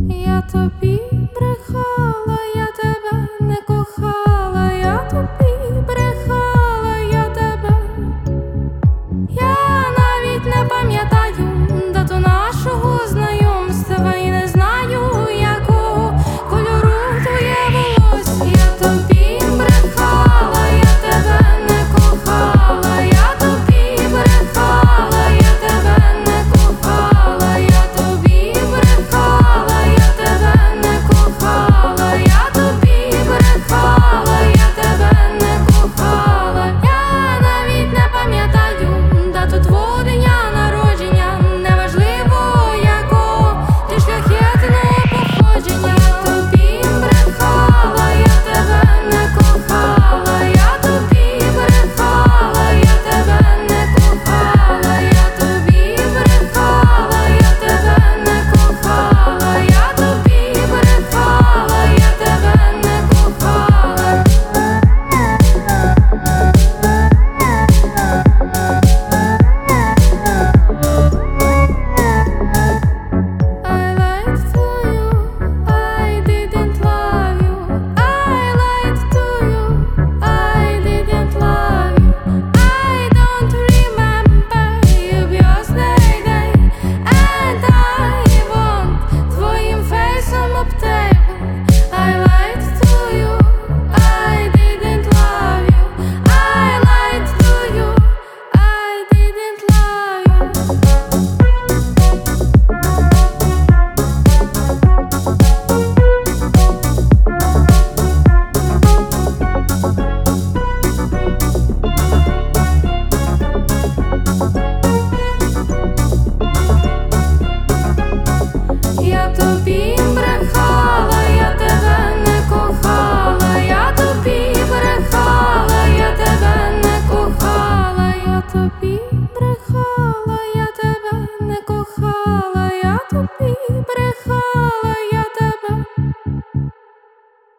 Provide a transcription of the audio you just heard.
Я тобі брехала, я тебе не кохала, я тобі брехала, я тебе. Я навіть не пам'ятаю дату нашого знайомства і не знаю, якого кольору твоє волосся. Я тобі брехала, я тебе не кохала, я тобі брехала, я тебе не кохала, я тобі брехала, я тебе не кохала, я тобі брехала, я тебе не кохала. Я навіть не пам'ятаю дату твого дня народження, неважливо якого ти шляхетного походження. Я тобі брехала, я тебе не кохала, я тобі брехала, я тебе не кохала, я тобі брехала, я тебе не кохала, я тобі брехала, я тебе не кохала. I lied to you, I didn't love you. I lied to you, I didn't love you. I don't remember your birthday day, and I want твоїм фейсом обтекти. I lied to you, I didn't love you. I lied to you, I didn't love you. Я тобі брехала, я тебе не кохала, я тобі брехала, я тебе не кохала, я тобі брехала, я тебе не кохала, я тобі